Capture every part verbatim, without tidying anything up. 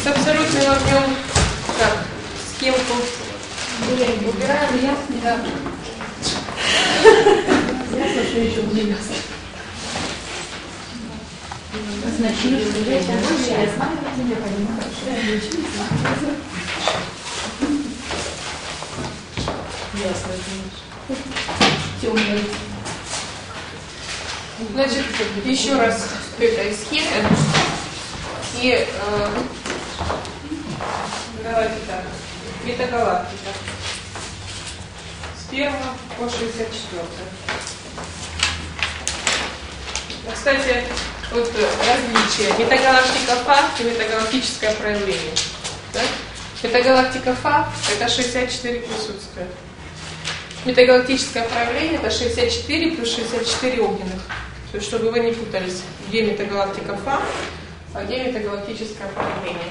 С абсолютным огнем, так, схемку убираем. Ясно, да. Ясно, что еще не ясно. Значит, ясно. Темный. Значит, еще раз этой схемы. И э, давайте так. Метагалактика. С первого по шестьдесят четвёртое. Кстати, вот различие. Метагалактика Фа и метагалактическое проявление. Да? Метагалактика Фа – это шестьдесят четыре присутствия. Метагалактическое проявление – это шестьдесят четыре плюс шестьдесят четыре огненных. То есть, чтобы вы не путались, где метагалактика Фа, а где метагалактическое проявление.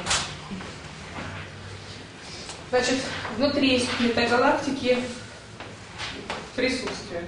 Значит, внутри метагалактики присутствие.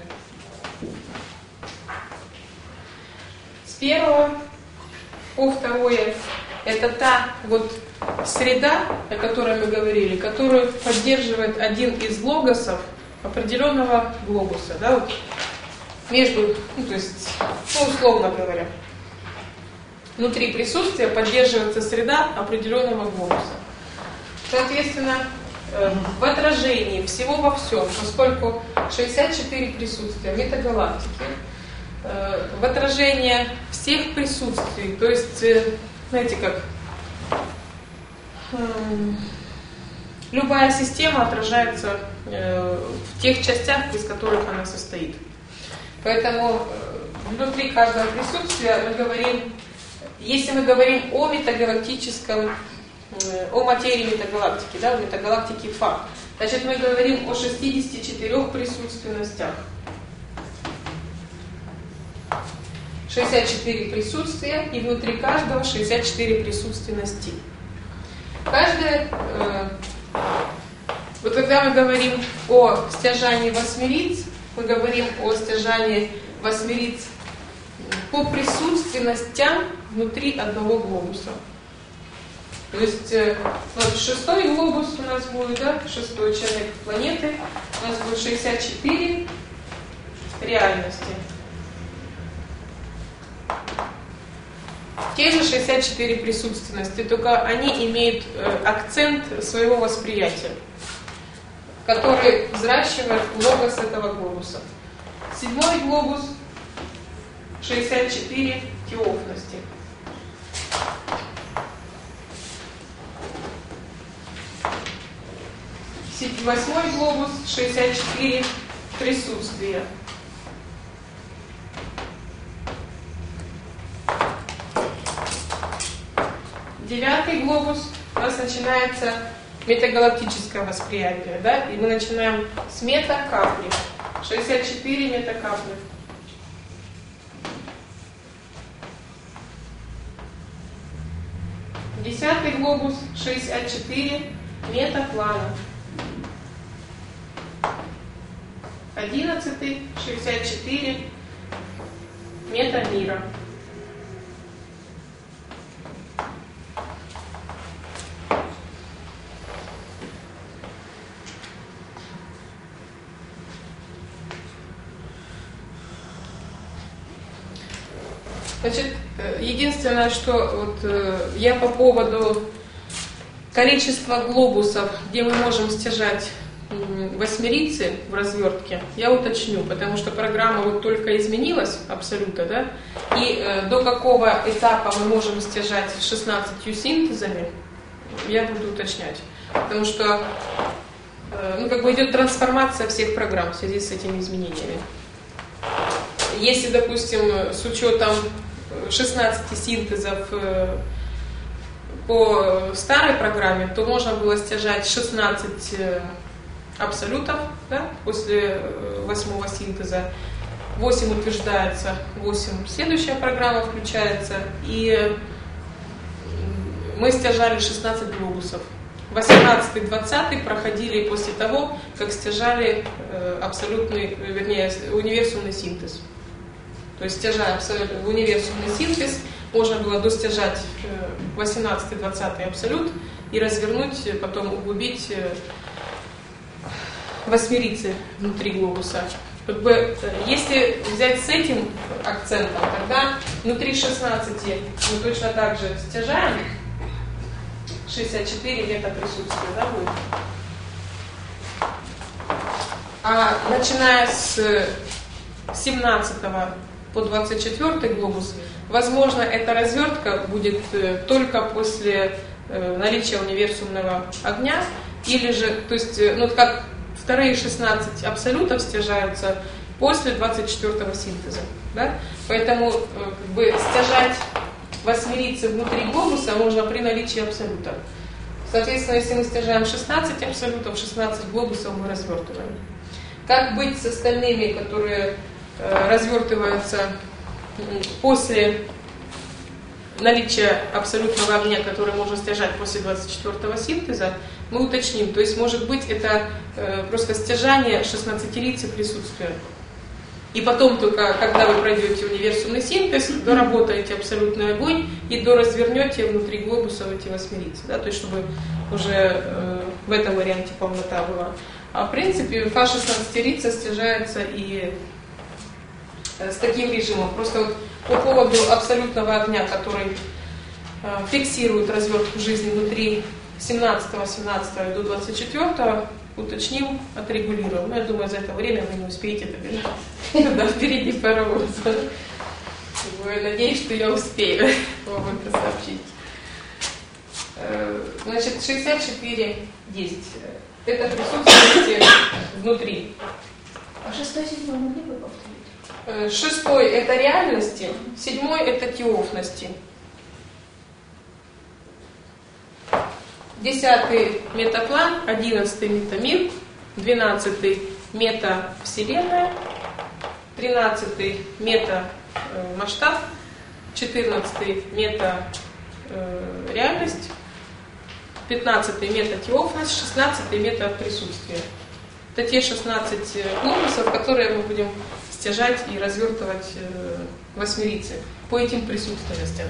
С первого по второе это та вот среда, о которой мы говорили, которую поддерживает один из логосов определенного глобуса, да, вот между, ну, то есть, ну, условно говоря, внутри присутствия поддерживается среда определенного глобуса. Соответственно, в отражении всего во всем, поскольку шестьдесят четыре присутствия метагалактики, в отражении всех присутствий, то есть, знаете как, любая система отражается в тех частях, из которых она состоит. Поэтому внутри каждого присутствия мы говорим, если мы говорим о метагалактическом, о материи метагалактики, да, в метагалактике Фа, значит мы говорим о шестидесяти четырёх присутственностях. шестьдесят четыре присутствия, и внутри каждого шестьдесят четыре присутственности. Каждое, э, вот когда мы говорим о стяжании восьмериц, мы говорим о стяжании восьмериц по присутственностям внутри одного глобуса. То есть э, вот шестой глобус у нас будет, да, шестой человек планеты, у нас будет шестьдесят четыре реальности. Те же шестьдесят четыре присутственности, только они имеют э, акцент своего восприятия, который взращивает логос этого глобуса. Седьмой глобус шестьдесят четыре теофности. Восьмой глобус шестьдесят четыре присутствия. Девятый глобус у нас начинается метагалактическое восприятие, да, и мы начинаем с метакапли. шестьдесят четыре метакапли. Десятый глобус шестьдесят четыре метаплана. Одиннадцатый шестьдесят четыре метамира. Значит, единственное, что вот я по поводу количества глобусов, где мы можем стяжать восьмерицы в развертке, я уточню, потому что программа вот только изменилась абсолютно, да, и э, до какого этапа мы можем стяжать шестнадцатью синтезами, я буду уточнять, потому что э, ну, как бы идет трансформация всех программ в связи с этими изменениями. Если, допустим, с учетом шестнадцати синтезов э, по старой программе, то можно было стяжать шестнадцать э, абсолютов, да, после восьмого синтеза, восемь утверждается, восемь следующая программа включается, и мы стяжали шестнадцать глобусов. восемнадцатый двадцатый проходили после того, как стяжали э, абсолютный, вернее, универсумный синтез. То есть стяжая универсумный синтез, можно было достижать восемнадцатый-двадцатый абсолют и развернуть, потом углубить восьмерицы внутри глобуса. Как бы, если взять с этим акцентом, тогда внутри шестнадцати мы точно так же стяжаем. шестьдесят четыре метра присутствия, да, будет? А начиная с семнадцатого по двадцать четвёртый глобус, возможно, эта развертка будет только после наличия универсумного огня, или же, то есть, ну, как вторые шестнадцать абсолютов стяжаются после двадцать четвёртого синтеза, да? Поэтому как бы стяжать восьмерицы внутри глобуса можно при наличии абсолюта. Соответственно, если мы стяжаем шестнадцать абсолютов, шестнадцать глобусов мы развертываем. Как быть с остальными, которые э, развертываются после наличия абсолютного огня, который можно стяжать после двадцать четвёртого синтеза, мы уточним. То есть, может быть, это э, просто стяжание шестнадцатерицы присутствия. И потом только, когда вы пройдете универсумный синтез, доработаете абсолютный огонь и доразвернете внутри глобуса эти восьмерицы. Да? То есть, чтобы уже э, в этом варианте полнота была. А в принципе, фа шестнадцатерица стяжается и э, с таким режимом. Просто вот по поводу абсолютного огня, который э, фиксирует развертку жизни внутри семнадцатого, семнадцатого до двадцать четвёртого, уточним, отрегулируем. Но я думаю, за это время вы не успеете добежать. Да, впереди паровоз. Надеюсь, что я успею вам это сообщить. Значит, шестьдесят четыре есть. Это присутствует внутри. А шестой, седьмой могли бы повторить? Шестой — это реальности, седьмой — это теофности. Десятый — метаплан, одиннадцатый — метамир, двенадцатый — метавселенная, тринадцатый — метамасштаб, четырнадцатый — метареальность, пятнадцатый — метатеофность, шестнадцатый — метаприсутствие. Это те шестнадцать глобусов, которые мы будем стяжать и развертывать восьмерицы по этим присутствиям.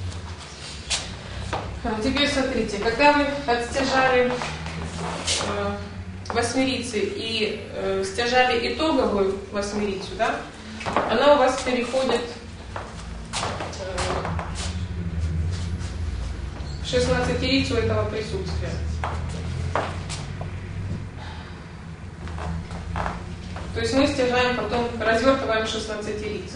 Теперь смотрите, когда вы отстяжали э, восьмерицы и э, стяжали итоговую восьмерицу, да, она у вас переходит э, в шестнадцатерицу этого присутствия. То есть мы стяжаем, потом развертываем шестнадцатерицы.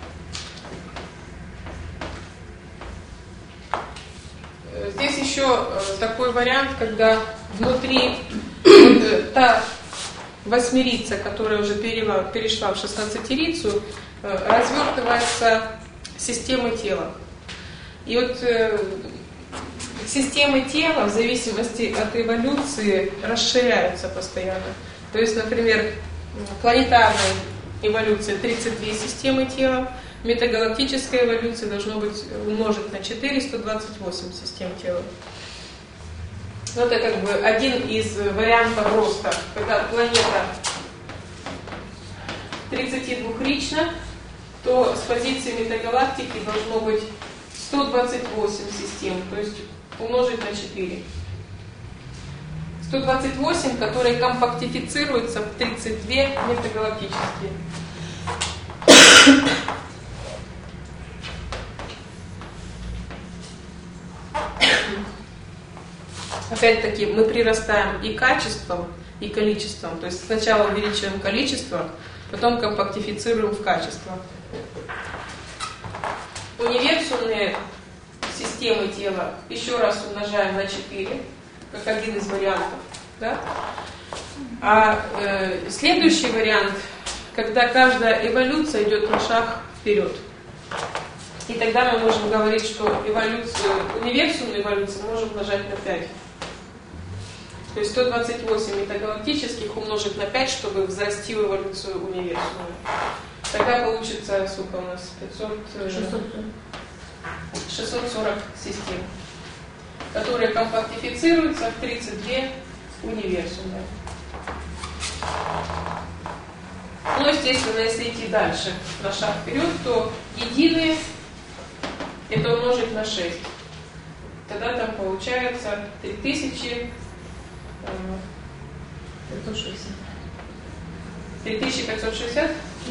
Здесь еще такой вариант, когда внутри вот, та восьмерица, которая уже перела, перешла в шестнадцатерицу, развертывается системой тела. И вот э, системы тела в зависимости от эволюции расширяются постоянно. То есть, например, планетарная эволюция тридцать две системы тела, метагалактическая эволюция должно быть умножить на четыре, сто двадцать восемь систем тела. Но это как бы один из вариантов роста. Когда планета тридцатидвухрична, то с позиции метагалактики должно быть сто двадцать восемь систем, то есть умножить на четыре. сто двадцать восемь, которые компактифицируются в тридцать две метагалактические. Опять-таки мы прирастаем и качеством, и количеством. То есть сначала увеличиваем количество, потом компактифицируем в качество. Универсумные системы тела еще раз умножаем на четыре, как один из вариантов. Да? А э, следующий вариант, когда каждая эволюция идет на шаг вперед. И тогда мы можем говорить, что эволюцию, универсумную эволюцию можем умножать на пять. То есть сто двадцать восемь метагалактических умножить на пять, чтобы взрасти в эволюцию универсумную. Тогда получится, сколько у нас? пятьсот, шестьсот сорок систем, которые компактифицируются в тридцать две универсумные. Ну, естественно, если идти дальше на шаг вперед, то единые это умножить на шесть. Тогда там получается три тысячи пятьсот шестьдесят.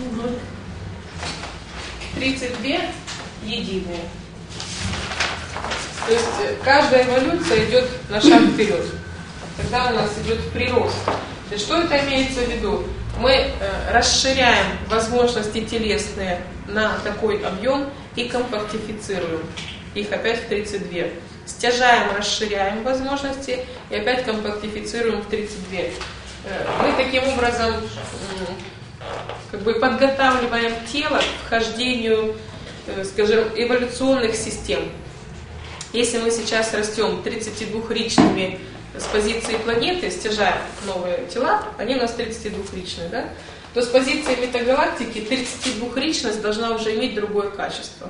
тридцать две единые. То есть каждая эволюция идет на шаг вперед. Тогда у нас идет прирост. И что это имеется в виду? Мы э, расширяем возможности телесные на такой объем и компактифицируем их опять в тридцать два. Стяжаем, расширяем возможности и опять компактифицируем в тридцать два. Э, мы таким образом э, как бы подготавливаем тело к вхождению, э, скажем, эволюционных систем. Если мы сейчас растем тридцатидвухричными с позиции планеты, стяжаем новые тела, они у нас тридцатидвухричные, да? То с позиции метагалактики тридцатидвухричность должна уже иметь другое качество.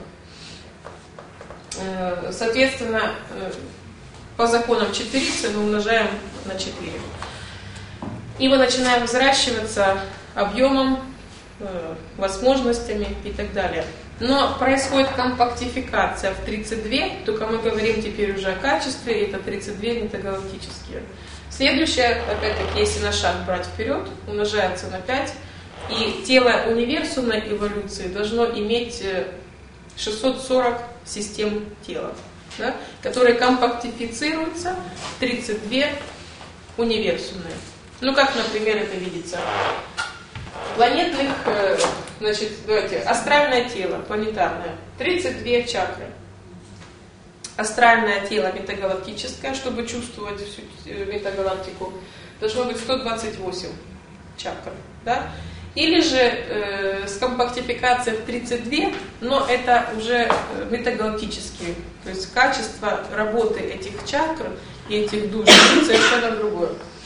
Соответственно, по законам четырицы мы умножаем на четыре. И мы начинаем взращиваться объемом, возможностями и так далее. Но происходит компактификация в тридцать два, только мы говорим теперь уже о качестве, и это тридцать два метагалактические. Следующее, опять-таки, если на шаг брать вперед, умножается на пять, и тело универсумной эволюции должно иметь шестьсот сорок систем тела, да, которые компактифицируются в тридцать два универсумные. Ну, как, например, это видится? Планетных, значит, давайте, астральное тело, планетарное, тридцать две чакры. Астральное тело метагалактическое, чтобы чувствовать всю метагалактику, должно быть сто двадцать восемь чакр. Да? Или же э, с компактификацией в тридцать два, но это уже метагалактические. То есть качество работы этих чакр и этих душ совершенно другое.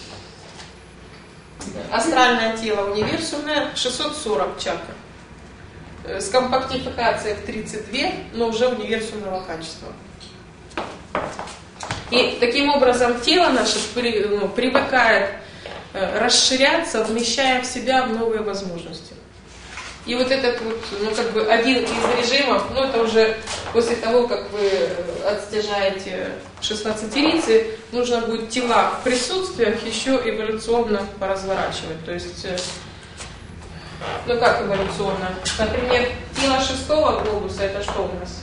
Астральное тело универсумное, шестьсот сорок чакр. С компактификацией в тридцать два, но уже универсумного качества. И таким образом тело наше ну, привыкает э, расширяться, вмещая в себя новые возможности. И вот этот вот, ну как бы один из режимов, ну это уже после того, как вы отстяжаете шестнадцатерицы, нужно будет тела в присутствиях еще эволюционно поразворачивать. То есть, ну как эволюционно? Например, тело шестого глобуса, это что у нас?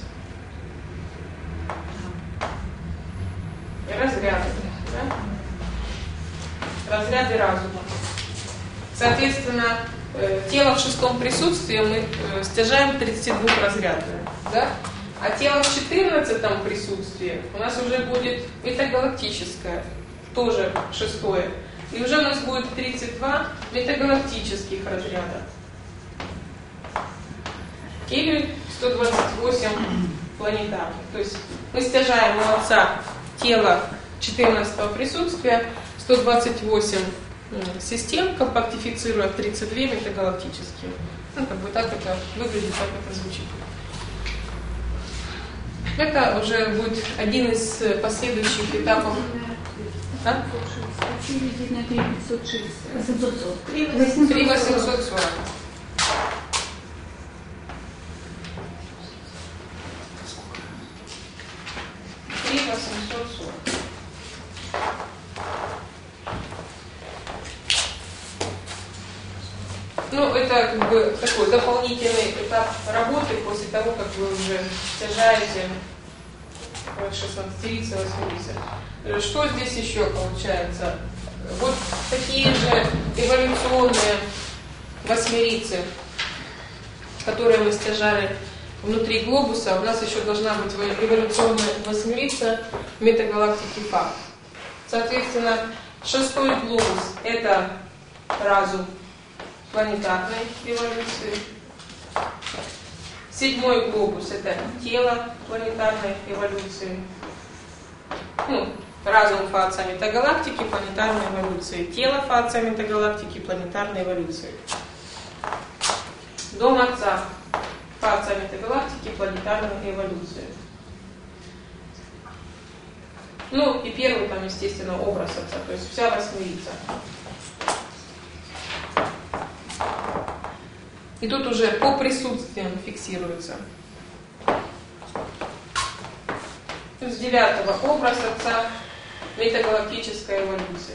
Разряды. Да? Разряды разума. Соответственно, тело в шестом присутствии мы стяжаем тридцатидвухразрядное. Да? А тело в четырнадцатом присутствии у нас уже будет метагалактическое, тоже шестое. И уже у нас будет тридцать два метагалактических разряда. Или сто двадцать восемь планетарных. То есть мы стяжаем у Отца тело четырнадцатого присутствия, сто двадцать восемь систем, компактифицируя тридцать два метагалактические. Ну, как бы так это выглядит, так это звучит. Это уже будет один из последующих этапов. А? три восемьсот сорок. три восемьсот сорок. Ну, это как бы такой дополнительный этап работы после того, как вы уже стяжаете шестнадцатерицы, восьмерицы. Что здесь еще получается? Вот такие же эволюционные восьмерицы, которые мы стяжали внутри глобуса, у нас еще должна быть эволюционная восьмерица метагалактики Фа. Соответственно, шестой глобус – это разум планетарной эволюции. Седьмой глобус – это тело планетарной эволюции. Ну, разум Фа Отца метагалактики, планетарной эволюции. Тело Фа Отца метагалактики, планетарной эволюции. Дом Отца Фа Отца метагалактики, планетарной эволюции. Ну и первый там, естественно, образ Отца, то есть вся восьмерица. И тут уже по присутствиям фиксируется. С девятого образ Отца, метагалактическая эволюция.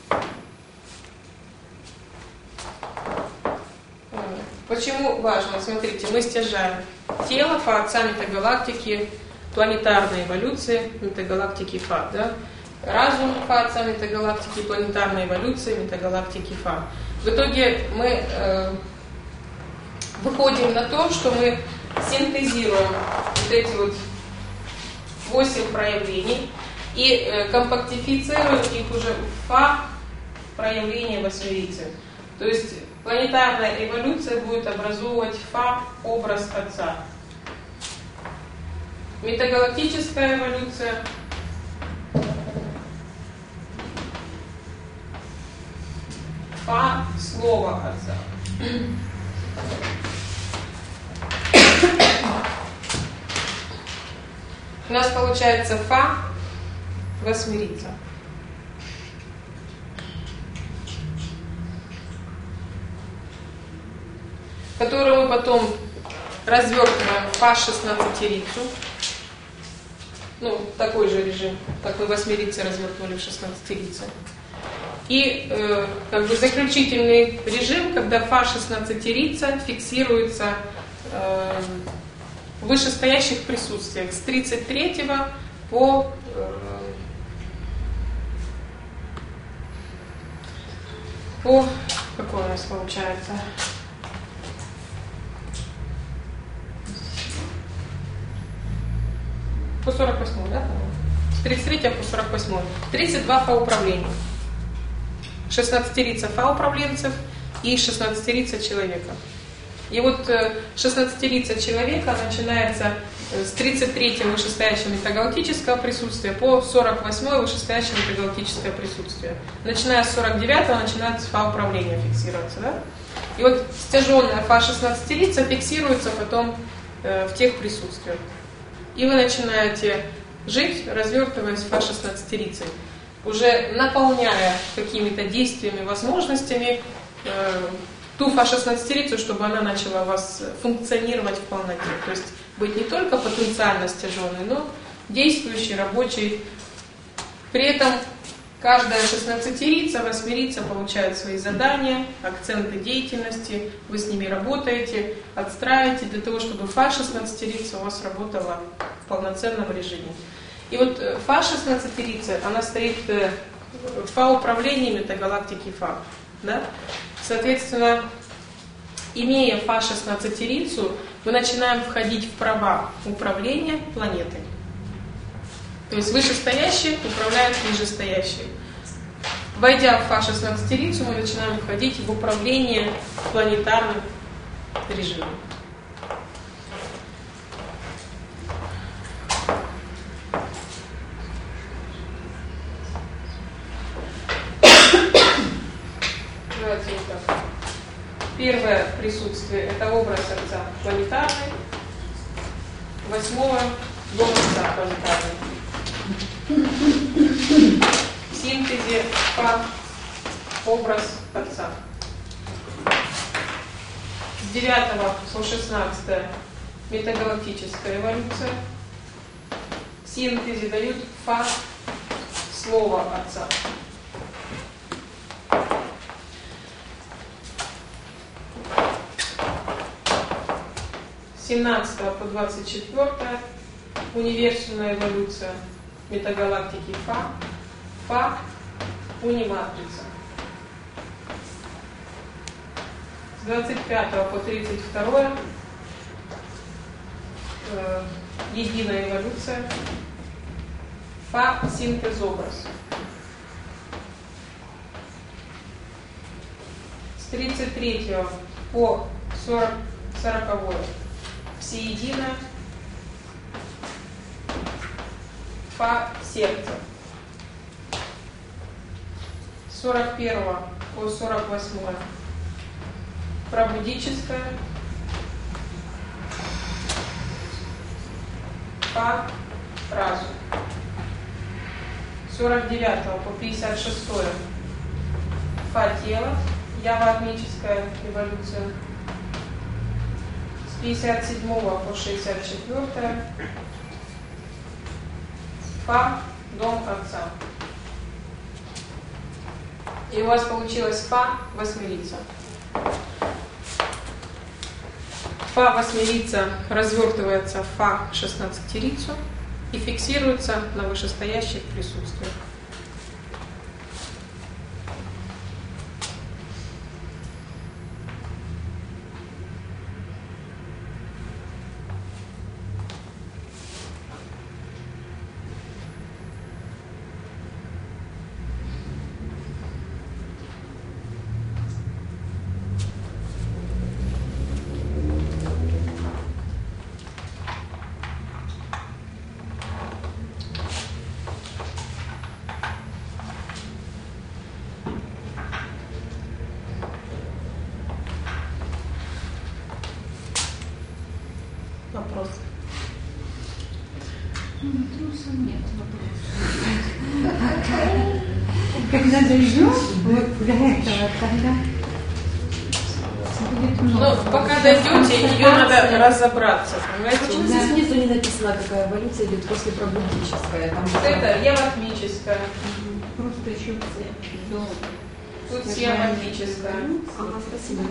Почему важно? Смотрите, мы стяжаем тело Фа Отца метагалактики, планетарной эволюции, метагалактики Фа, да? Разум Фа Отца метагалактики, планетарной эволюции, метагалактики Фа. В итоге мы э, выходим на то, что мы синтезируем вот эти вот восемь проявлений и э, компактифицируем их уже в Фа проявления восьмерицы. То есть планетарная эволюция будет образовывать Фа образ Отца. Метагалактическая эволюция Фа слово Отца. У нас получается Фа восьмерица. Которую мы потом развертываем в Фа шестнадцатерицу. Ну, такой же режим, как мы восьмерицы развертывали в шестнадцатерице. И э, как бы заключительный режим, когда Фа шестнадцатерица фиксируется э, в вышестоящих присутствиях с тридцать третьего по э, по какой у нас получается? По сорок восьмой, да? С тридцать третьего по сорок восьмой. тридцать два Фа управления. шестнадцатерица Фа управленцев и шестнадцатерица человека. И вот шестнадцатерица человека начинается с тридцать третьего вышестоящего метагалактического присутствия по сорок восьмое вышестоящее метагалактическое присутствие. Начиная с сорок девятого начинается Фа управления фиксироваться. Да? И вот стяженная Фа шестнадцатерица фиксируется потом э, в тех присутствиях. И вы начинаете жить, развертываясь Фа шестнадцатерицей, уже наполняя какими-то действиями, возможностями э, ту Фа шестнадцатерицу, чтобы она начала у вас функционировать в полноте. То есть быть не только потенциально стяженной, но действующей, рабочей. При этом каждая шестнадцатерица, восьмерица получает свои задания, акценты деятельности, вы с ними работаете, отстраиваете для того, чтобы Фа шестнадцатерица у вас работала в полноценном режиме. И вот Фа шестнадцатерица, она стоит в Фа управлении метагалактики Фа. Да? Соответственно, имея Фа шестнадцатерицу, мы начинаем входить в права управления планетой. То есть вышестоящие управляют нижестоящие. Войдя в Фа шестнадцатерицу, мы начинаем входить в управление планетарным режимом. Давайте вот так. Первое присутствие – это образ Отца планетарный. Восьмое – дом Отца планетарный. В синтезе Фа образ Отца. С девятого по шестнадцатое метагалактическая эволюция. В синтезе дают Фа слово Отца. С семнадцатого по двадцать четвёртое универсальная эволюция метагалактики Фа, Фа униматрица. С двадцать пятого по тридцать второе э, единая эволюция Фа синтез-образ. С тридцать третьего по сороковое всеединое Фа сердце. С сорок первого по сорок восьмое пробудическое Фа разум. С сорок девятого по пятьдесят шестое Фа тело, явоатмическая эволюция. С пятьдесят седьмого по шестьдесят четвёртое Фа, дом отца. И у вас получилось Фа восьмерица. Фа восьмерица развертывается в Фа шестнадцатерицу и фиксируется на вышестоящих присутствиях. Вопрос. Вопросов нет. Когда дойдем вот до этого, тогда будет много. Ну, пока дойдете, ее надо разобраться, понимаете? Почему здесь внизу не написано, какая эволюция идет после пробудическая? Там Вот это яватмическая, Просто еще до... тут яватмическая. Ага, спасибо.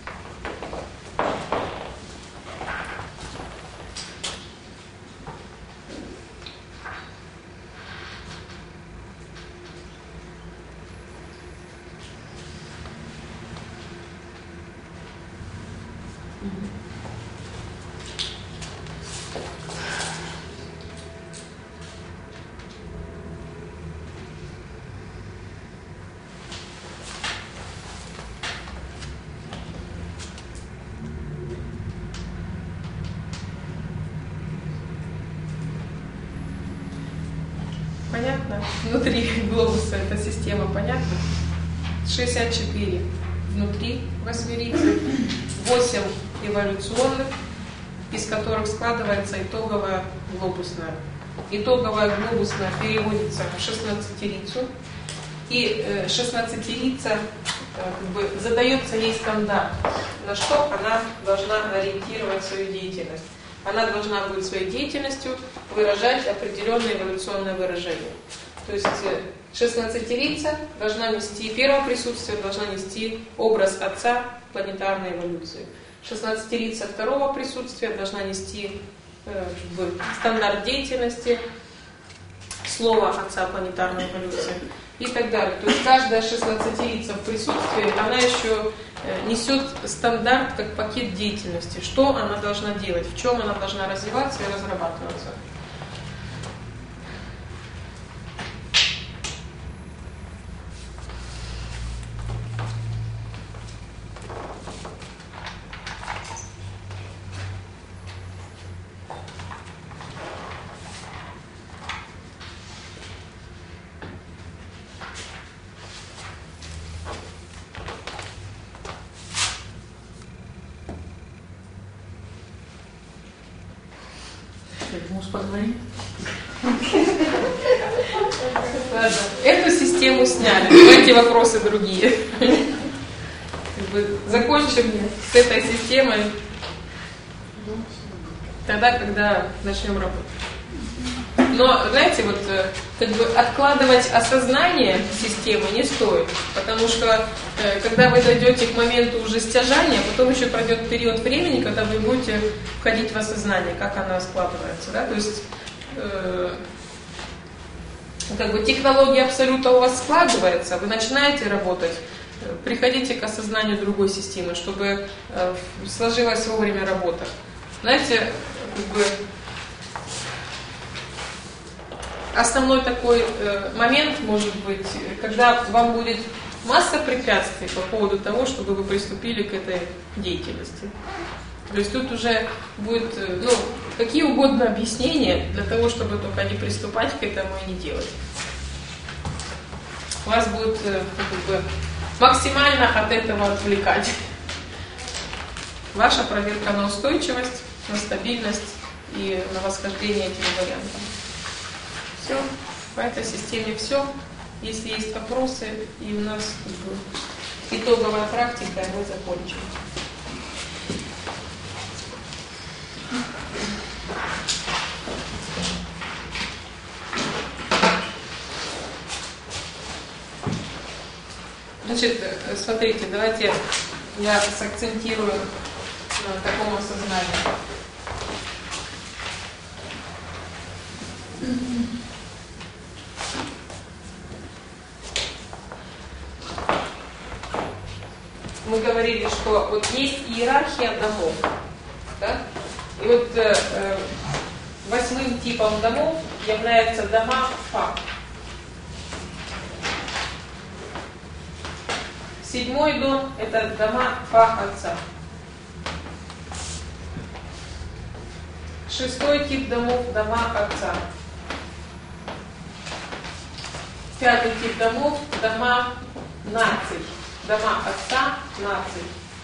Понятно? Внутри глобуса эта система понятна? шестьдесят четыре внутри восьмерицы, восемь эволюционных, из которых складывается итоговая глобусная. Итоговая глобусная переводится в шестнадцатерицу, и э, шестнадцатерица э, как бы задается ей стандарт, на что она должна ориентировать свою деятельность. Она должна будет своей деятельностью выражать определенное эволюционное выражение. То есть шестнадцатерица должна нести, первое присутствие должна нести образ отца планетарной эволюции. шестнадцатерица второго присутствия должна нести э, как бы, стандарт деятельности, слово отца планетарной эволюции и так далее. То есть каждая шестнадцатерица в присутствии, она еще несет стандарт как пакет деятельности, что она должна делать, в чем она должна развиваться и разрабатываться. Муж поговорит. Ладно, эту систему сняли. Давайте вопросы другие. Как бы закончим с этой системой тогда, когда начнем работать. Но, знаете, вот как бы откладывать осознание системы не стоит, потому что э, когда вы дойдете к моменту уже стяжания, потом еще пройдет период времени, когда вы будете входить в осознание, как она складывается, да, то есть э, как бы технология абсолюта у вас складывается, вы начинаете работать, э, приходите к осознанию другой системы, чтобы э, сложилась вовремя работа. Знаете, как бы основной такой э, момент может быть, когда вам будет масса препятствий по поводу того, чтобы вы приступили к этой деятельности. То есть тут уже будет э, ну, какие угодно объяснения для того, чтобы только не приступать к этому и не делать. Вас будет э, как бы, максимально от этого отвлекать. Ваша проверка на устойчивость, на стабильность и на восхождение этим вариантом. Все, по этой системе все. Если есть вопросы, и у нас как бы, итоговая практика, мы закончим. Значит, смотрите, давайте я сакцентирую на таком осознании. Мы говорили, что вот есть иерархия домов, да? И вот э, восьмым типом домов являются дома Фа. Седьмой дом – это дома Фа отца. Шестой тип домов – дома отца. Пятый тип домов – дома наций. Дома отца наций.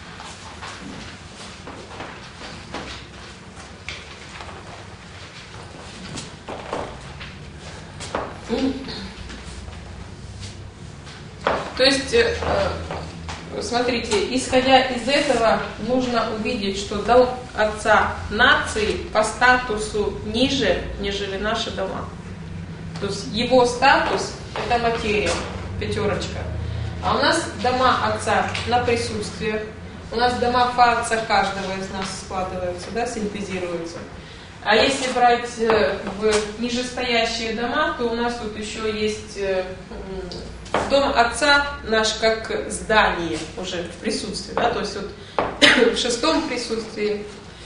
То есть, смотрите, исходя из этого, нужно увидеть, что дом отца нации по статусу ниже, нежели наши дома. То есть его статус – это материя, пятерочка. А у нас дома отца на присутствие, у нас дома Фа отца каждого из нас складываются, да, синтезируются. А если брать в нижестоящие дома, то у нас тут еще есть дом отца наш как здание уже в присутствии, да, то есть вот в шестом присутствии,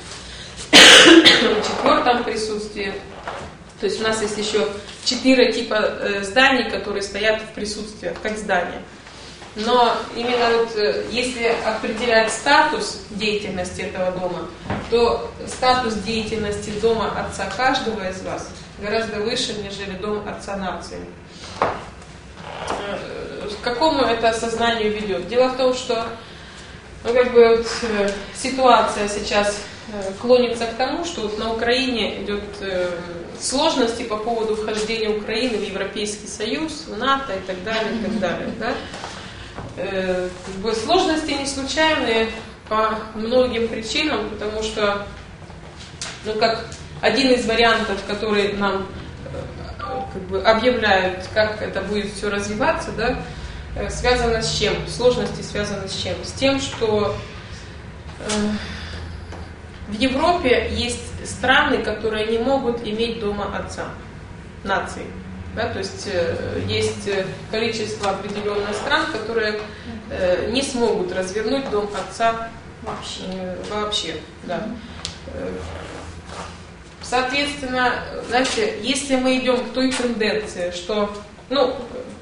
в четвертом присутствии. То есть у нас есть еще четыре типа зданий, которые стоят в присутствии, как здания. Но именно вот если определять статус деятельности этого дома, то статус деятельности дома отца каждого из вас гораздо выше, нежели дом отца нации. К какому это осознанию ведет? Дело в том, что ну, как бы вот, ситуация сейчас клонится к тому, что вот на Украине идет сложности по поводу вхождения Украины в Европейский Союз, в НАТО и так далее, и так далее. Да? Как бы сложности не случайные по многим причинам, потому что, ну, как один из вариантов, который нам как бы объявляют, как это будет все развиваться, да, связано с чем? Сложности связаны с чем? С тем, что э, в Европе есть страны, которые не могут иметь дома отца, нации. Да, то есть э, есть количество определенных стран, которые э, не смогут развернуть дом отца вообще. Э, вообще да. Соответственно, знаете, если мы идем к той тенденции, что, ну,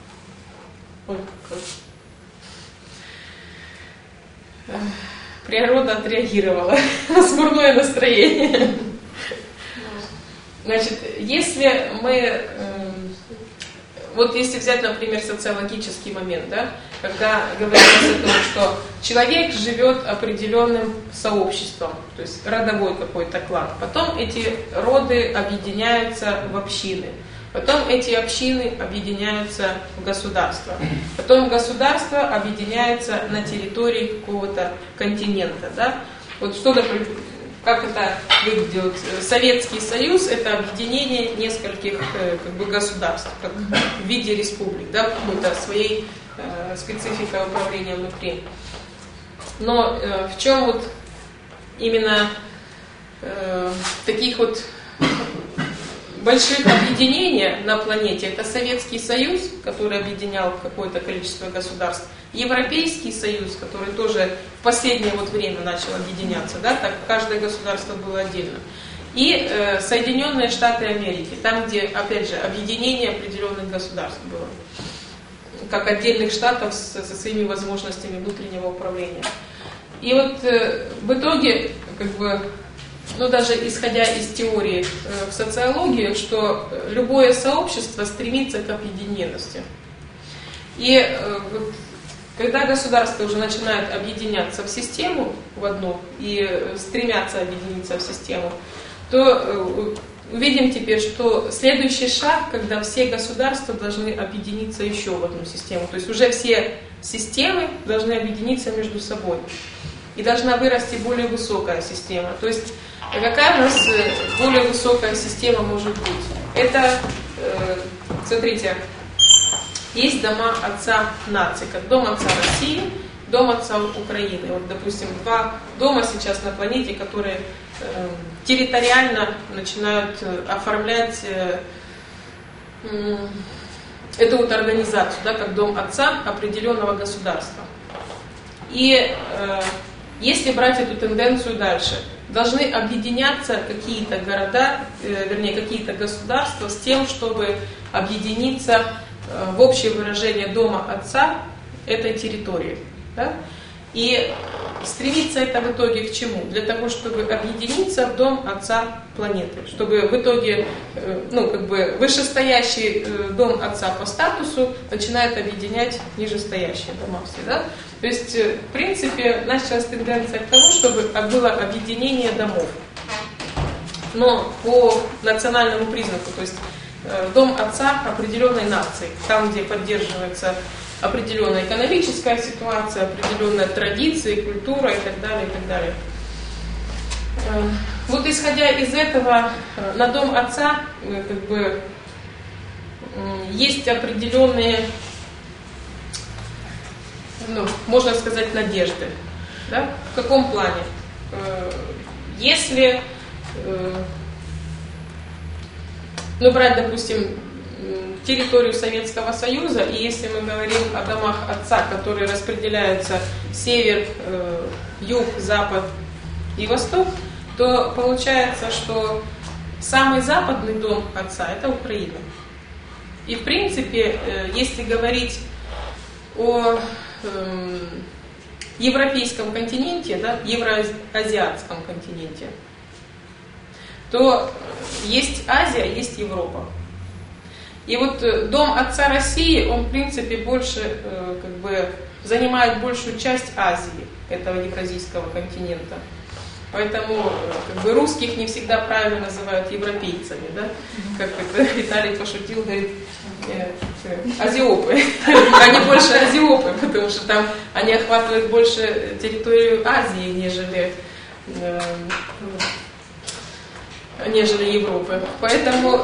природа отреагировала на смурное настроение. Значит, если мы, вот если взять, например, социологический момент, да, когда говорится о том, что человек живет определенным сообществом, то есть родовой какой-то клан, потом эти роды объединяются в общины, потом эти общины объединяются в государство, потом государство объединяется на территории какого-то континента, да, вот что, например, как это выглядит? Советский Союз – это объединение нескольких как бы, государств, как в виде республик, да, какой-то своей э, спецификой управления внутри. Но э, в чем вот именно э, таких вот больших объединений на планете? Это Советский Союз, который объединял какое-то количество государств, Европейский Союз, который тоже в последнее вот время начал объединяться, да, так каждое государство было отдельно, и э, Соединенные Штаты Америки, там, где, опять же, объединение определенных государств было, как отдельных штатов со, со своими возможностями внутреннего управления. И вот э, в итоге, как бы, ну даже исходя из теории э, в социологии, что любое сообщество стремится к объединенности. И э, вот, когда государства уже начинают объединяться в систему, в одну, и стремятся объединиться в систему, то увидим теперь, что следующий шаг, когда все государства должны объединиться еще в одну систему. То есть уже все системы должны объединиться между собой. И должна вырасти более высокая система. То есть какая у нас более высокая система может быть? Это, смотрите, есть дома отца наций, как дом отца России, дом отца Украины. Вот, допустим, два дома сейчас на планете, которые э, территориально начинают э, оформлять э, э, эту вот организацию, да, как дом отца определенного государства. И э, если брать эту тенденцию дальше, должны объединяться какие-то города, э, вернее, какие-то государства с тем, чтобы объединиться э, в общее выражение дома отца этой территории. Да? И стремиться это в итоге к чему? Для того, чтобы объединиться в дом отца планеты, чтобы в итоге, э, ну, как бы вышестоящий э, дом отца по статусу начинает объединять нижестоящие дома все, да? То есть, э, в принципе, у нас сейчас тенденция к тому, чтобы было объединение домов, но по национальному признаку, то есть э, дом отца определенной нации, там, где поддерживается определенная экономическая ситуация, определенная традиция, культура и так далее, и так далее. Вот исходя из этого, на дом отца как бы есть определенные, ну, можно сказать, надежды. Да? В каком плане? Если, ну, брать, допустим, территорию Советского Союза, и если мы говорим о домах отца, которые распределяются север, э, юг, запад и восток, то получается, что самый западный дом отца – это Украина. И в принципе, э, если говорить о э, европейском континенте, да, евроазиатском континенте, то есть Азия, есть Европа. И вот дом отца России, он в принципе больше, э, как бы, занимает большую часть Азии, этого евразийского континента. Поэтому как бы, русских не всегда правильно называют европейцами, да? Как это Виталий пошутил, говорит, э, э, азиопы. Они больше азиопы, потому что там они охватывают больше территорию Азии, нежели, э, нежели Европы. Поэтому...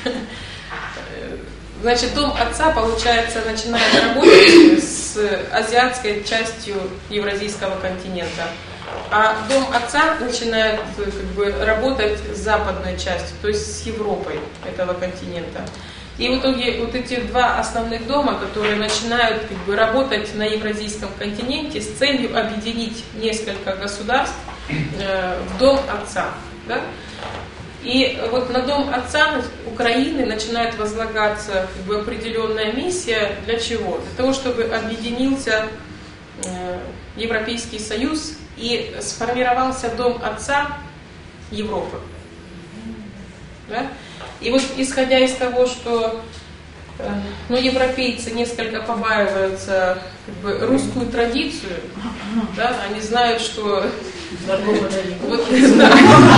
Значит, дом отца, получается, начинает работать с азиатской частью евразийского континента, а дом отца начинает как бы, работать с западной частью, то есть с Европой этого континента. И в итоге вот эти два основных дома, которые начинают как бы, работать на евразийском континенте с целью объединить несколько государств э, в дом отца. Да? И вот на дом отца Украины начинает возлагаться как бы, определенная миссия. Для чего? Для того, чтобы объединился э, Европейский Союз и сформировался дом отца Европы. Да? И вот исходя из того, что э, ну, европейцы несколько побаиваются как бы, русскую традицию, да, они знают, что вот, да,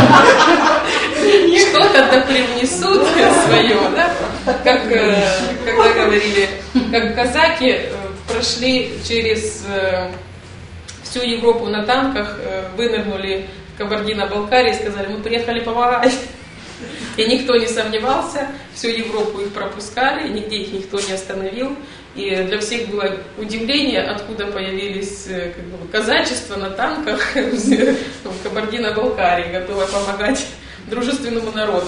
что-то да привнесут свое, да? Как э, когда говорили, как казаки э, прошли через э, всю Европу на танках, э, вынырнули в Кабардино-Балкарии и сказали, мы приехали помогать. И никто не сомневался, всю Европу их пропускали, нигде их никто не остановил. И для всех было удивление, откуда появились как бы, казачество на танках в Кабардино-Балкарии, готовое помогать дружественному народу.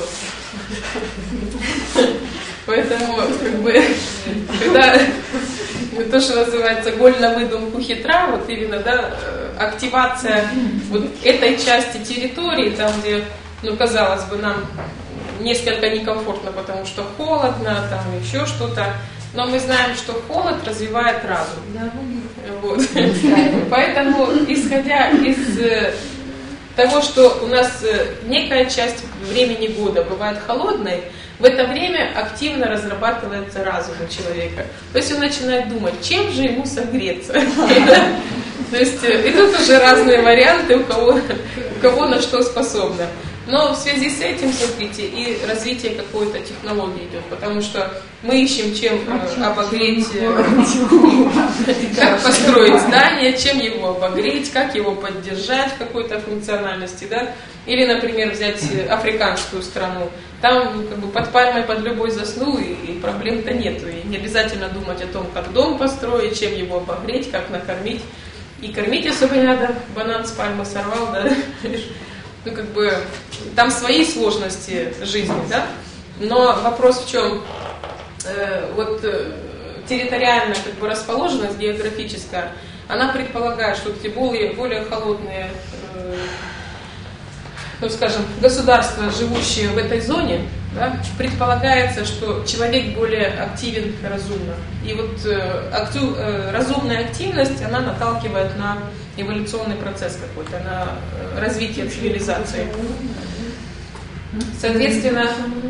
Поэтому, как бы, когда то, что называется голь на выдумку хитра, вот именно, да, активация вот этой части территории, там, где, ну, казалось бы, нам несколько некомфортно, потому что холодно, там еще что-то. Но мы знаем, что холод развивает разум. Да. Вот. Поэтому, исходя из того, что у нас некая часть времени года бывает холодной, в это время активно разрабатывается разум у человека. То есть он начинает думать, чем же ему согреться. То есть и тут уже разные варианты, у кого, у кого на что способно. Но в связи с этим, смотрите, и развитие какой-то технологии идет, потому что мы ищем, чем э, обогреть, э, как построить здание, чем его обогреть, как его поддержать в какой-то функциональности, да? Или, например, взять африканскую страну, там как бы под пальмой под любой заснул, и, и проблем-то нету. И не обязательно думать о том, как дом построить, чем его обогреть, как накормить. И кормить особо не надо, банан с пальмы сорвал, да. Ну, как бы, там свои сложности жизни, да. Но вопрос в чем? Э, вот э, территориальная как бы расположенность географическая, она предполагает, что те более, более холодные, э, ну, скажем, государства, живущие в этой зоне, да, предполагается, что человек более активен разумно. И вот э, актив, э, разумная активность, она наталкивает на эволюционный процесс какой-то, на э, развитие цивилизации. Соответственно,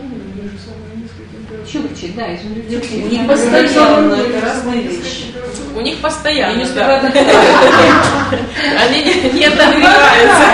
Чукчи, да, Чукчи. У них постоянно, это разные вещи. У них постоянно, да. Они не отогреваются.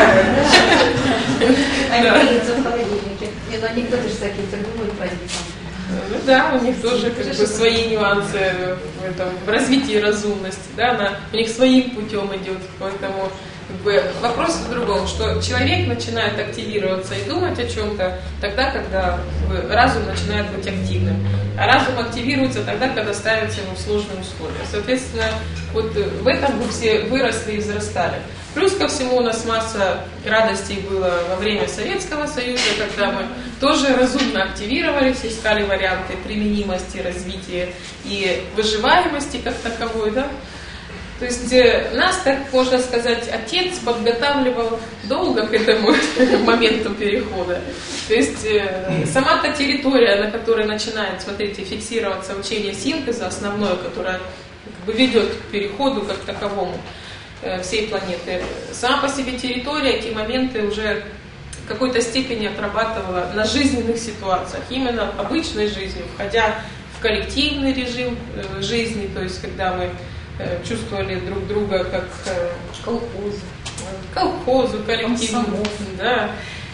Они греются в холодильнике. Это анекдоты же всякие придумывают праздником. Ну да, у них тоже как бы свои нюансы в, этом, в развитии разумности, да, она у них своим путем идет, поэтому как бы, вопрос в другом, что человек начинает активироваться и думать о чем-то тогда, когда как бы, разум начинает быть активным, а разум активируется тогда, когда ставятся ему сложные условия. Соответственно, вот в этом мы все выросли и взрастали. Плюс ко всему у нас масса радостей было во время Советского Союза, когда мы тоже разумно активировались, искали варианты применимости, развития и выживаемости как таковой, да. То есть нас, так можно сказать, отец подготавливал долго к этому моменту перехода. То есть сама-то территория, на которой начинает, смотрите, фиксироваться учение синтеза, основное, которое как бы ведет к переходу как таковому всей планеты, сама по себе территория эти моменты уже в какой-то степени отрабатывала на жизненных ситуациях, именно обычной жизнью, входя в коллективный режим жизни, то есть когда мы чувствовали друг друга как колхозу, колхозу, коллективу, да,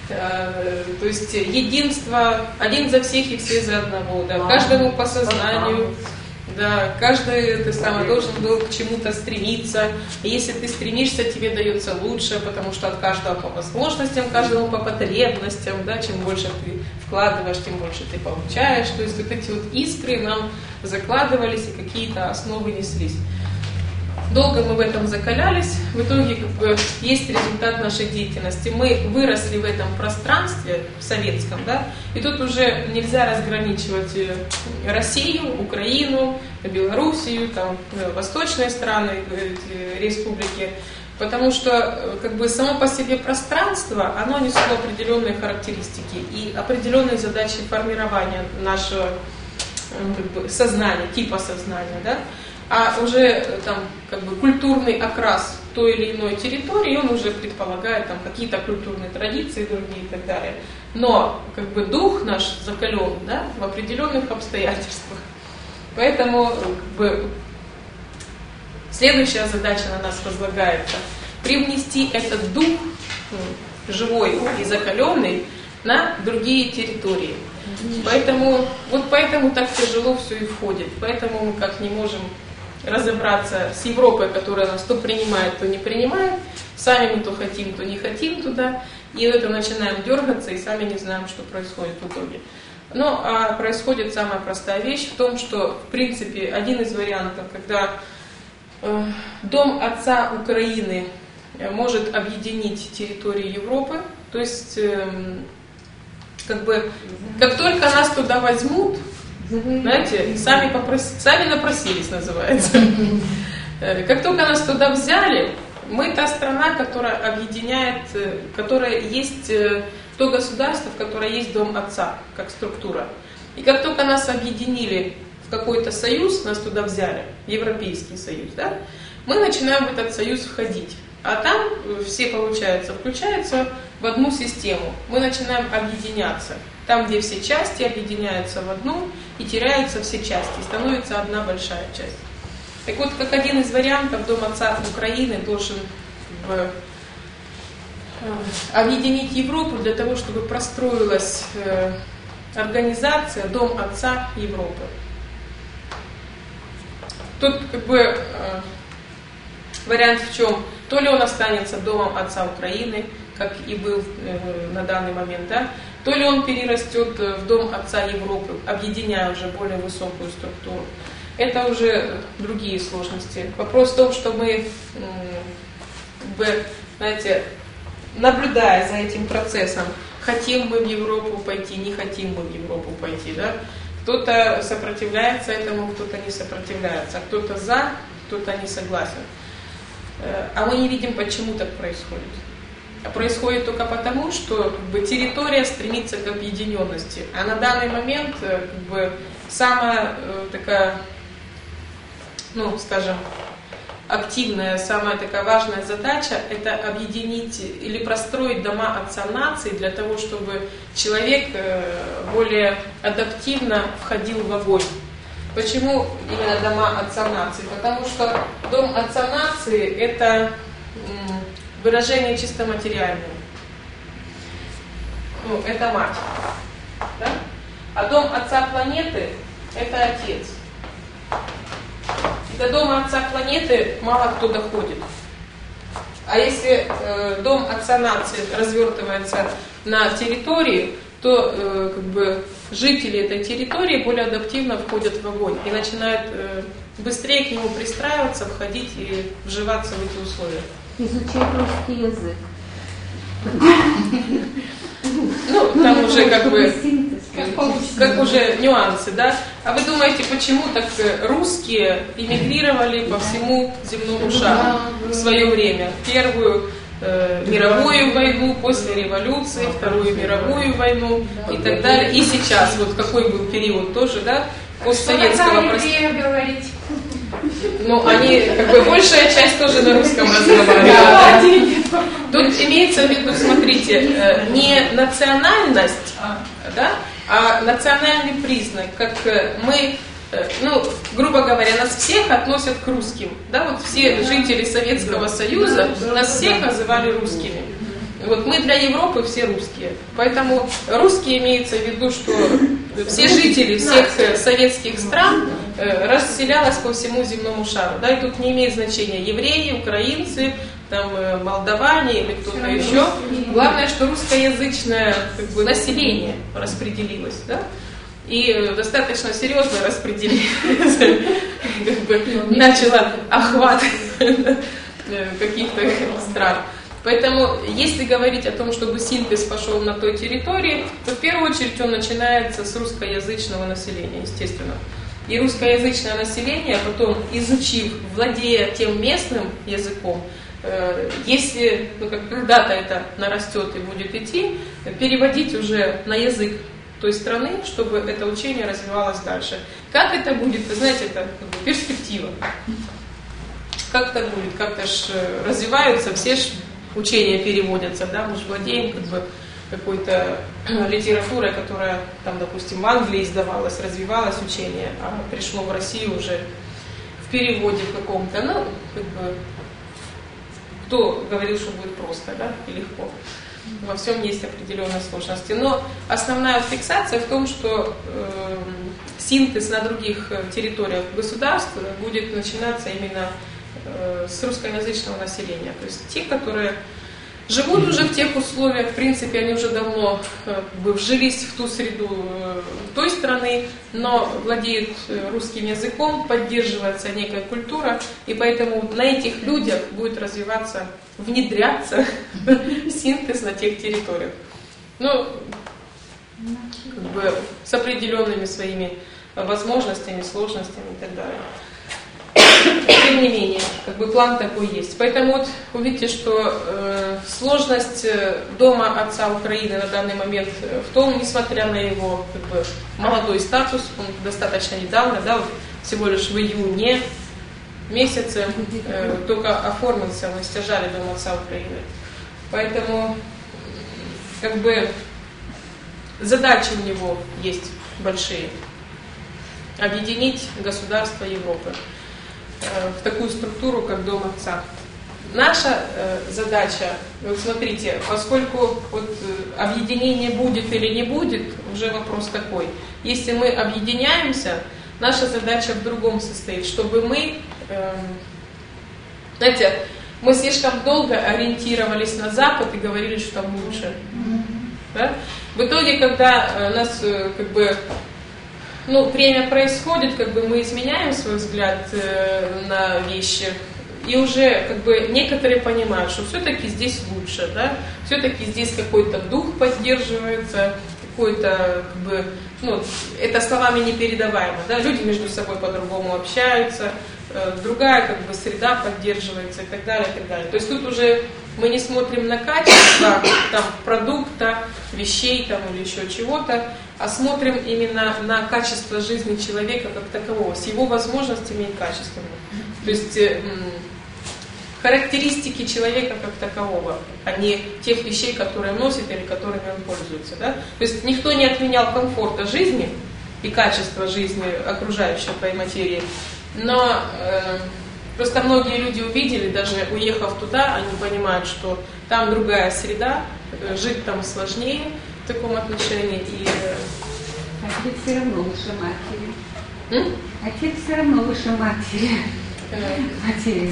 то есть единство, один за всех и все за одного, да, каждому по сознанию. Да, каждый ты сам должен был к чему-то стремиться. И если ты стремишься, тебе дается лучше, потому что от каждого по возможностям, каждому по потребностям, да, чем больше ты вкладываешь, тем больше ты получаешь. То есть вот эти вот искры нам закладывались и какие-то основы неслись. Долго мы в этом закалялись, в итоге как бы, есть результат нашей деятельности. Мы выросли в этом пространстве, в советском, да, и тут уже нельзя разграничивать Россию, Украину, Белоруссию, там, восточные страны, республики, потому что как бы, само по себе пространство, оно несло определенные характеристики и определенные задачи формирования нашего как бы, сознания, типа сознания, да. А уже там как бы культурный окрас той или иной территории, он уже предполагает там какие-то культурные традиции, другие и так далее. Но как бы дух наш закален, да, в определенных обстоятельствах. Поэтому как бы, следующая задача на нас возлагается привнести этот дух живой и закаленный на другие территории. Поэтому вот поэтому так тяжело все и входит. Поэтому мы как не можем разобраться с Европой, которая нас то принимает, то не принимает. Сами мы то хотим, то не хотим туда. И в этом начинаем дергаться и сами не знаем, что происходит в итоге. Ну, а происходит самая простая вещь в том, что, в принципе, один из вариантов, когда э, Дом Отца Украины может объединить территории Европы, то есть, э, как бы, как только нас туда возьмут, знаете, сами, попрос... сами напросились, называется. Как только нас туда взяли, мы та страна, которая объединяет, которая есть то государство, в которое есть Дом Отца, как структура. И как только нас объединили в какой-то союз, нас туда взяли, Европейский союз, да, мы начинаем в этот союз входить. А там все, получается, включаются в одну систему. Мы начинаем объединяться. Там, где все части объединяются в одну, и теряются все части, и становится одна большая часть. Так вот, как один из вариантов, Дом Отца Украины должен в, э, объединить Европу для того, чтобы простроилась э, организация Дом Отца Европы. Тут как бы э, вариант в чем? То ли он останется Домом Отца Украины, как и был э, на данный момент, да, то ли он перерастет в дом Отца Европы, объединяя уже более высокую структуру. Это уже другие сложности. Вопрос в том, что мы, как бы, знаете, наблюдая за этим процессом, хотим мы в Европу пойти, не хотим мы в Европу пойти, да? Кто-то сопротивляется этому, кто-то не сопротивляется, кто-то за, кто-то не согласен. А мы не видим, почему так происходит. А происходит только потому, что как бы, территория стремится к объединенности. А на данный момент как бы, самая такая, ну, скажем, активная, самая такая важная задача – это объединить или простроить дома Отца Наций для того, чтобы человек более адаптивно входил в огонь. Почему именно дома Отца Наций? Потому что дом Отца Нации – это выражение чисто материальное. Ну, это мать. Да? А дом Отца Планеты – это Отец. И до дома Отца Планеты мало кто доходит. А если э, дом Отца Нации развертывается на территории, то э, как бы, жители этой территории более адаптивно входят в огонь и начинают э, быстрее к нему пристраиваться, входить и вживаться в эти условия. Изучать русский язык. Ну, там уже как бы, как уже нюансы, да? А вы думаете, почему так русские эмигрировали по всему земному шару в свое время? Первую э, мировую войну, после революции, вторую мировую войну и так далее. И сейчас, вот какой был период тоже, да? Постсоветского пространства. Ну, они, как бы, большая часть тоже на русском разговаривает. Тут имеется в виду, смотрите, не национальность, да, а национальный признак, как мы, ну, грубо говоря, нас всех относят к русским, да, вот все жители Советского Союза нас всех называли русскими. Вот мы для Европы все русские. Поэтому русские имеется в виду, что все жители всех советских стран расселялось по всему земному шару. Да, и тут не имеет значения евреи, украинцы, там, молдаване или кто-то еще. Главное, что русскоязычное как бы, население распределилось. Да? И достаточно серьезно распределилось, как бы, начало охват каких-то стран. Поэтому, если говорить о том, чтобы синтез пошел на той территории, то в первую очередь он начинается с русскоязычного населения, естественно. И русскоязычное население, потом изучив, владея тем местным языком, если ну, как когда-то это нарастет и будет идти, переводить уже на язык той страны, чтобы это учение развивалось дальше. Как это будет, вы знаете, это как бы, перспектива. Как это будет, как-то ж развиваются все ж учения переводятся, да, мы же владеем как бы какой-то литературой, которая там, допустим, в Англии издавалась, развивалось учение, а пришло в Россию уже в переводе в каком-то, ну, как бы, кто говорил, что будет просто, да, и легко. Во всем есть определенные сложности. Но основная фиксация в том, что э, синтез на других территориях государства будет начинаться именно с русскоязычного населения. То есть те, которые живут уже в тех условиях, в принципе, они уже давно как бы, вжились в ту среду той страны, но владеют русским языком, поддерживается некая культура, и поэтому на этих людях будет развиваться, внедряться синтез на тех территориях. Ну, как бы с определенными своими возможностями, сложностями и так далее. Тем не менее, как бы план такой есть. Поэтому вот увидите, что э, сложность дома Отца Украины на данный момент в том, несмотря на его как бы, молодой статус, он достаточно недавно, да, вот, всего лишь в июне месяце э, только оформился, мы стяжали дом Отца Украины. Поэтому как бы задачи у него есть большие. Объединить государства Европы в такую структуру, как Дом Отца. Наша э, задача, вот смотрите, поскольку вот, э, объединение будет или не будет, уже вопрос такой. Если мы объединяемся, наша задача в другом состоит, чтобы мы, э, знаете, мы слишком долго ориентировались на Запад и говорили, что там лучше. Да? В итоге, когда у нас как бы, ну, время происходит, как бы мы изменяем свой взгляд на вещи, и уже как бы некоторые понимают, что все-таки здесь лучше, да? Все-таки здесь какой-то дух поддерживается, какой-то, как бы, ну, это словами непередаваемо, да? Люди между собой по-другому общаются, другая как бы среда поддерживается и так далее, и так далее. То есть тут уже мы не смотрим на качество там, продукта, вещей там, или еще чего-то, а смотрим именно на качество жизни человека как такового, с его возможностями и качествами. То есть характеристики человека как такового, а не тех вещей, которые он носит или которыми он пользуется. Да? То есть никто не отменял комфорта жизни и качества жизни окружающей по материи, но э, просто многие люди увидели, даже уехав туда, они понимают, что там другая среда, э, жить там сложнее в таком отношении. И, э, Отец все равно выше матери. М? Отец все равно выше матери. Матери.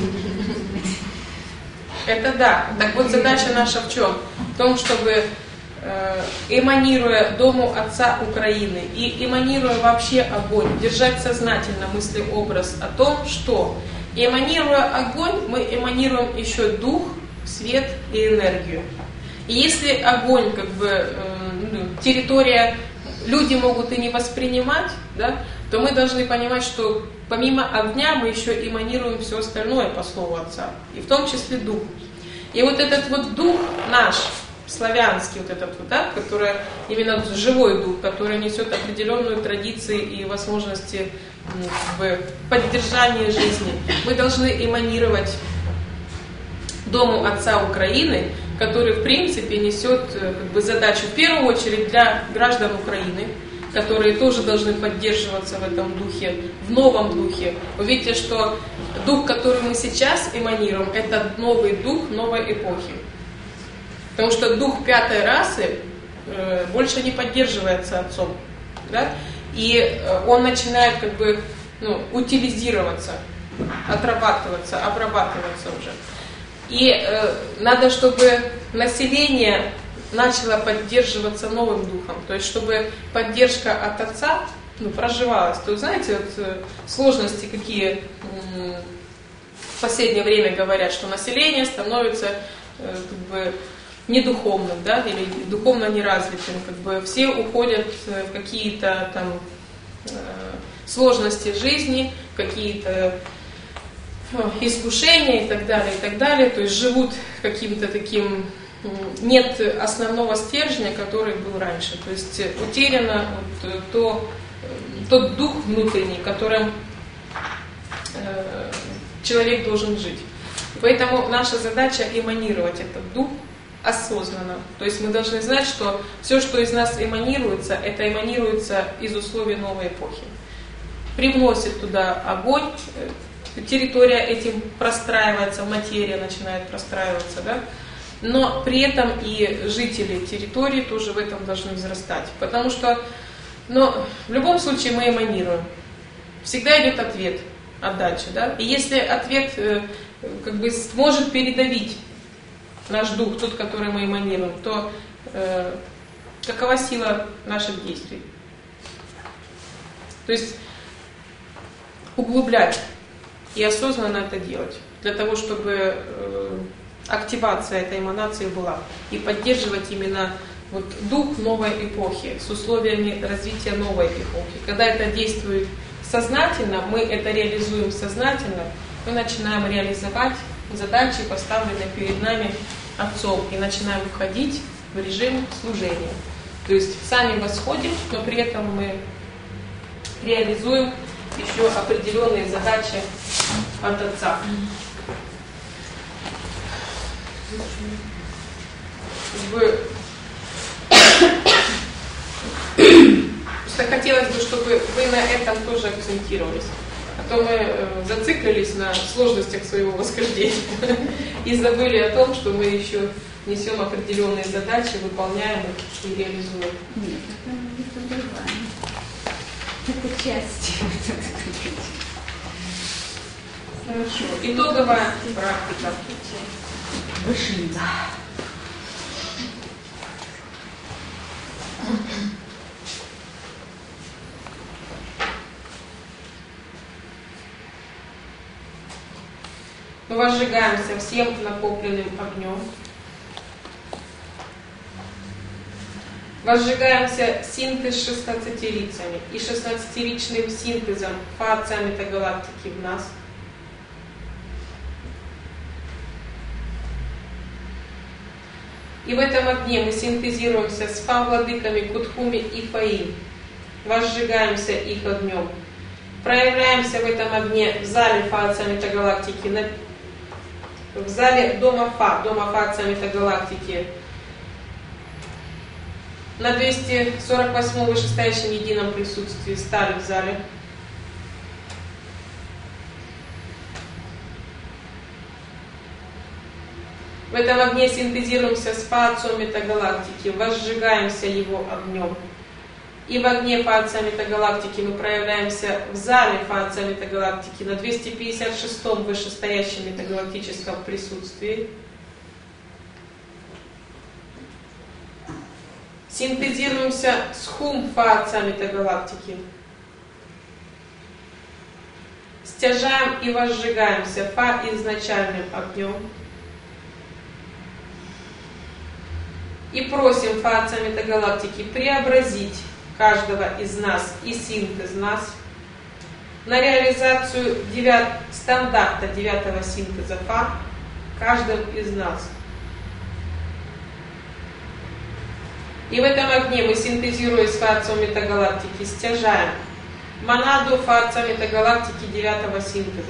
Это да. Так вот задача наша в чем? В том, чтобы э, эманируя Дому Отца Украины и эманируя вообще огонь, держать сознательно мыслеобраз о том, что эманируя огонь, мы эманируем еще дух, свет и энергию. И если огонь, как бы, э, ну, территория, люди могут и не воспринимать, да, то мы должны понимать, что помимо огня мы еще эманируем все остальное по слову Отца, и в том числе дух. И вот этот вот дух наш, славянский вот этот вот, да, который именно живой дух, который несет определенную традицию и возможности, ну, как бы, поддержания жизни, мы должны эманировать Дому Отца Украины, который в принципе несет, как бы, задачу в первую очередь для граждан Украины, которые тоже должны поддерживаться в этом духе, в новом духе. Вы видите, что дух, который мы сейчас эманируем, это новый дух новой эпохи. Потому что дух пятой расы э, больше не поддерживается Отцом. Да? И э, он начинает, как бы, ну, утилизироваться, отрабатываться, обрабатываться уже. И э, надо, чтобы население начало поддерживаться новым духом, то есть чтобы поддержка от Отца, ну, проживалась. То, знаете, вот, э, сложности какие э, в последнее время говорят, что население становится, э, как бы, недуховным, да, или духовно неразвитым, как бы все уходят в какие-то там э, сложности жизни, какие-то искушения и так далее, и так далее, то есть живут каким-то таким, нет основного стержня, который был раньше, то есть утеряно вот то, тот дух внутренний, которым э, человек должен жить. Поэтому наша задача эманировать этот дух осознанно. То есть мы должны знать, что все, что из нас эманируется, это эманируется из условий новой эпохи. Привносит туда огонь, территория этим простраивается, материя начинает простраиваться, да? Но при этом и жители территории тоже в этом должны взрастать. Потому что, но в любом случае мы эманируем. Всегда идет ответ, отдача, да? И если ответ как бы может передавить наш дух, тот, который мы эманируем, то э, какова сила наших действий? То есть углублять и осознанно это делать, для того, чтобы э, активация этой эманации была, и поддерживать именно вот дух новой эпохи с условиями развития новой эпохи. Когда это действует сознательно, мы это реализуем сознательно, мы начинаем реализовать задачи, поставленные перед нами Отцом, и начинаем входить в режим служения. То есть сами восходим, но при этом мы реализуем еще определенные задачи от Отца. Просто хотелось бы, чтобы вы на этом тоже акцентировались. А то мы зациклились на сложностях своего восхождения и забыли о том, что мы еще несем определенные задачи, выполняем их и реализуем. Нет, это не другая. Это часть. Хорошо. Итоговая практика. Вышли. Мы возжигаемся всем накопленным огнем. Возжигаемся синтез шестнадцатирицами и шестнадцатиричным синтезом фация метагалактики в нас. И в этом огне мы синтезируемся с фа-владыками Кутхуми и Фаим. Возжигаемся их огнем. Проявляемся в этом огне в зале фация метагалактики, на, в зале дома Фа, дома фация метагалактики, на двести сорок восьмом вышестоящем едином присутствии стали в зале. В этом огне синтезируемся с фацией метагалактики, возжигаемся его огнем. И в огне фация метагалактики мы проявляемся в зале фация метагалактики на двести пятьдесят шестом вышестоящем метагалактическом присутствии. Синтезируемся с хум фация метагалактики. Стяжаем и возжигаемся фа изначальным огнем. И просим фация метагалактики преобразить каждого из нас и синтез нас на реализацию девят... стандарта девятого синтеза Фа каждым из нас. И в этом огне мы, синтезируя с фацией метагалактики, стяжаем монаду фация метагалактики девятого синтеза,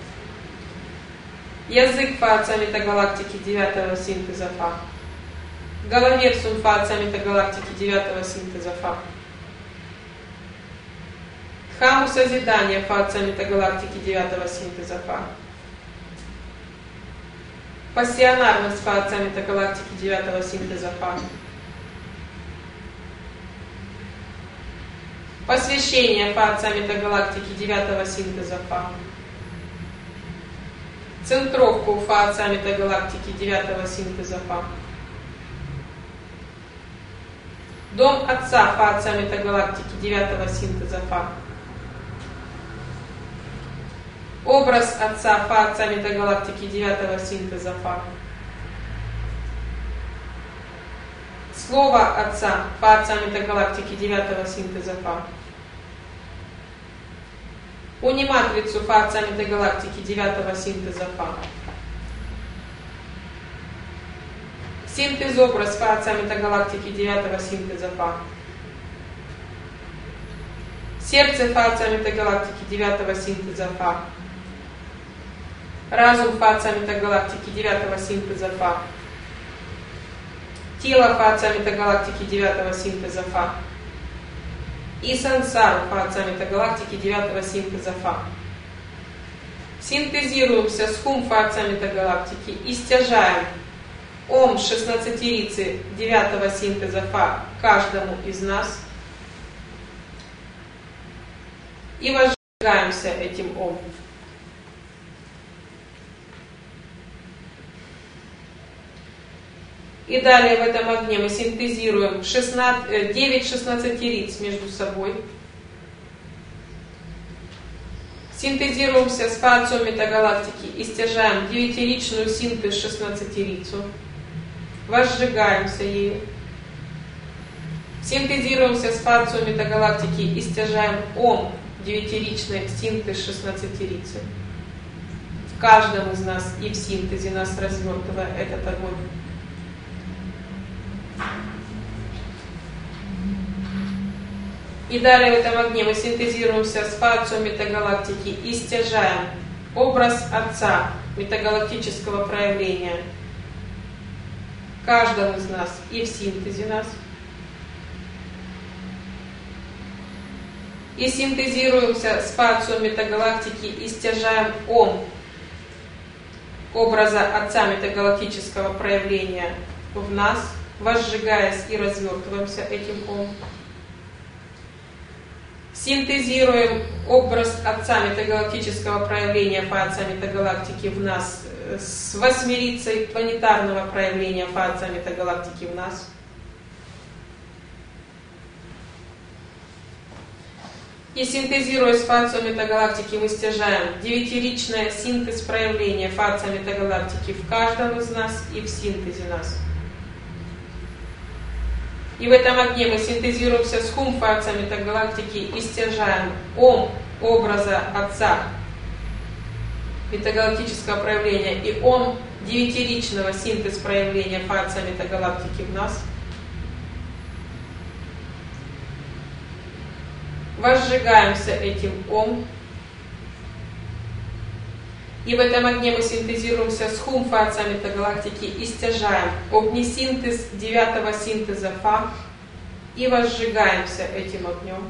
язык фация метагалактики девятого синтеза Фа, головерсум фация метагалактики девятого синтеза Фа, дхаму созидания фация метагалактики девятого синтеза Фа, пассионарность фация метагалактики девятого синтеза Фа, посвящение фация метагалактики девятого синтеза Фа, центровку фация метагалактики девятого синтеза Фа, дом Отца фация метагалактики девятого синтеза Фа, образ Отца фация метагалактики девятого синтеза Фа, слово Отца фация метагалактики девятого синтеза Фа, униматрицу фация метагалактики девятого синтеза Фа, синтез образ фация метагалактики девятого синтеза Фа, сердце фация метагалактики девятого синтеза Фа, разум фация метагалактики девятого синтеза Фа, тело фация метагалактики девятого синтеза Фа и сансару фация метагалактики девятого синтеза Фа. Синтезируемся с хум фация метагалактики и стяжаем ом шестнадцатирицы девятого синтеза Фа каждому из нас и возжигаемся этим ом. И далее в этом огне мы синтезируем шестнадцать, девять шестнадцатириц между собой. Синтезируемся с фацией метагалактики и стяжаем девятиричную синтез шестнадцатирицу. Возжигаемся ею. Синтезируемся с фацией метагалактики и стяжаем ом девятиричный синтез шестнадцатирицы. В каждом из нас и в синтезе нас развертывая этот огонь. И далее в этом огне мы синтезируемся с фацией метагалактики и стяжаем образ Отца метагалактического проявления каждого из нас и в синтезе нас. И синтезируемся с фацией метагалактики и стяжаем ом образа Отца метагалактического проявления в нас, возжигаясь и развертываемся этим ом. Синтезируем образ Отца метагалактического проявления фация метагалактики в нас с восьмерицей планетарного проявления фация метагалактики в нас. И синтезируя с фацией метагалактики, мы стяжаем девятиричное синтез проявления фации метагалактики в каждом из нас и в синтезе нас. И в этом огне мы синтезируемся с хум фацией метагалактики и стяжаем ом образа Отца метагалактического проявления и ом девятиричного синтез проявления фации метагалактики в нас. Возжигаемся этим ом. И в этом огне мы синтезируемся с хум фацией метагалактики и стяжаем огнесинтез девятого синтеза фа и возжигаемся этим огнем.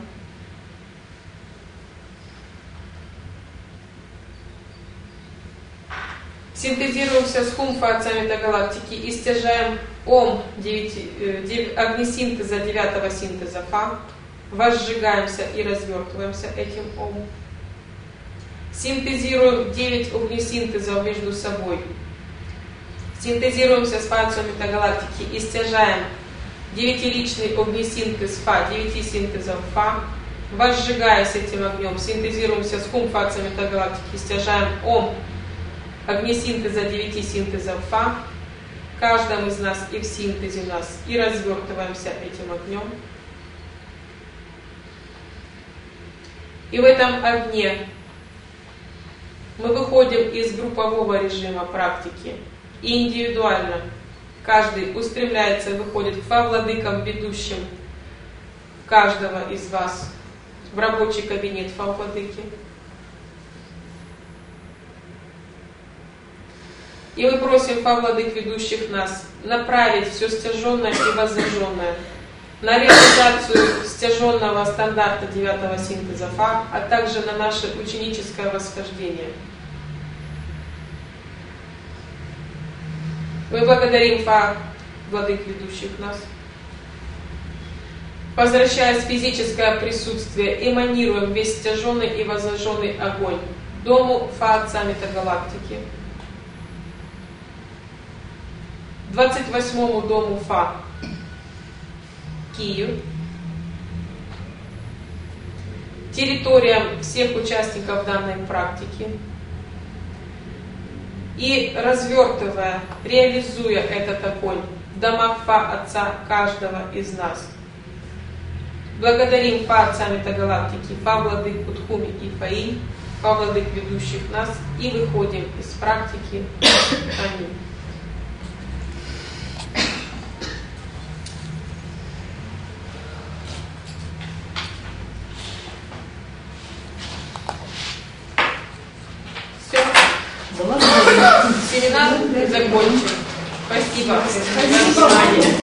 Синтезируемся с хум фацией метагалактики и стяжаем ом огнесинтеза девятого синтеза фа. Возжигаемся и развертываемся этим ом. Синтезируем девять огнесинтезов между собой. Синтезируемся с фацией метагалактики и стяжаем девятиричный огнесинтез фа, девяти синтезов фа. Возжигаясь этим огнем, синтезируемся с хум фацией метагалактики и стяжаем ом огнесинтеза девяти синтезов фа в каждом из нас и в синтезе нас и развертываемся этим огнем. И в этом огне мы выходим из группового режима практики и индивидуально каждый устремляется и выходит к фа-владыкам, ведущим каждого из вас в рабочий кабинет фа-владыки. И мы просим фа-владык, ведущих нас, направить все стяженное и воззаженное на реализацию стяженного стандарта девятого синтеза фа, а также на наше ученическое восхождение. Мы благодарим фа, владык, ведущих нас. Возвращаясь в физическое присутствие, эманируем весь стяженный и воззаженный огонь дому фа Отца метагалактики, двадцать восьмому дому фа Киев, территориям всех участников данной практики и развертывая, реализуя этот огонь в домах фа Отца каждого из нас. Благодарим фа Отца метагалактики, фа владык Кутхуми и Фаи, фа владык ведущих нас и выходим из практики. Аминь. Семинар закончен. Спасибо. Спасибо.